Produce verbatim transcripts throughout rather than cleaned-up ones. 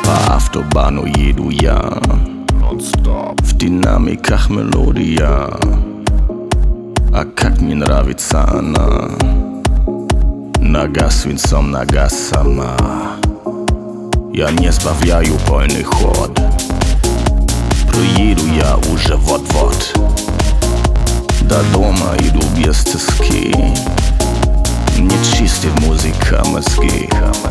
По автобану еду я, в динамиках мелодия. А как мне нравится она, нога свинцом, нога сама. Я не сбавляю полный ход, приеду я уже вот-вот. До дома иду без тоски, мне чистит музыка мозги.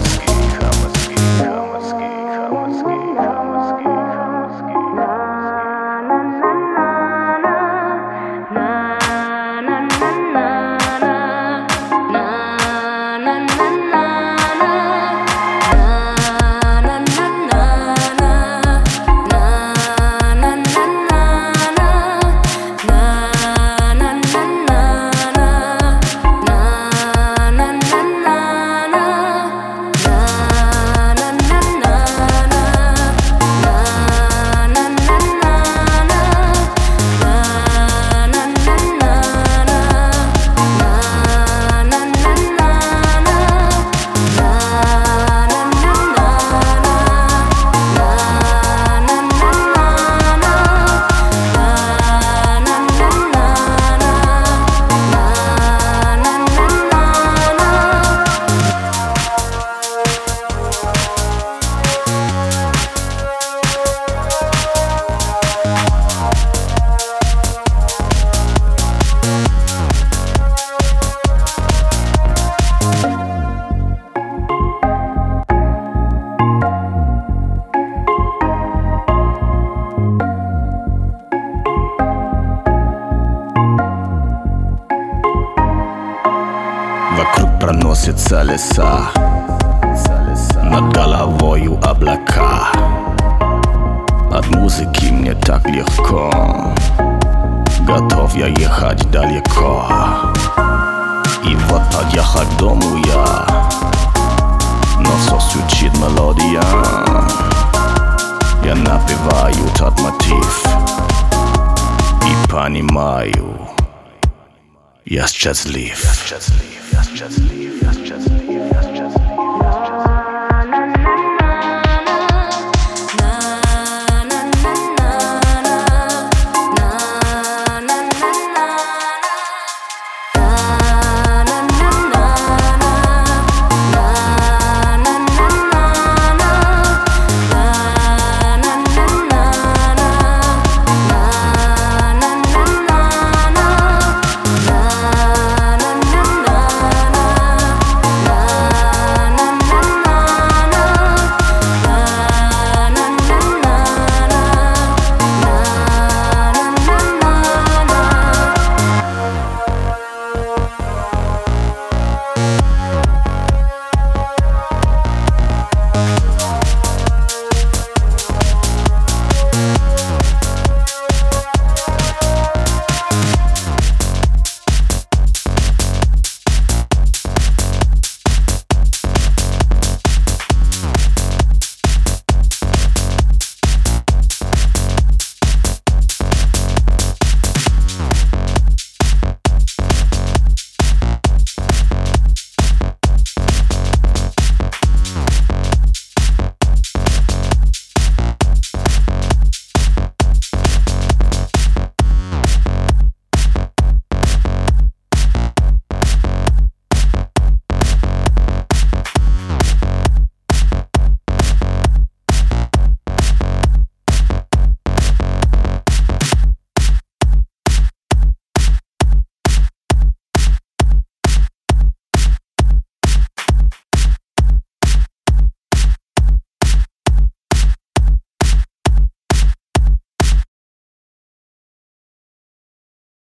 Вокруг проносятся леса, над головою облака. От музыки мне так легко, готов я ехать далеко. И вот подъехал к дому я, но все звучит мелодия. Я напеваю тот мотив и понимаю, я счастлив. Я счастлив, я счастлив, я счастлив.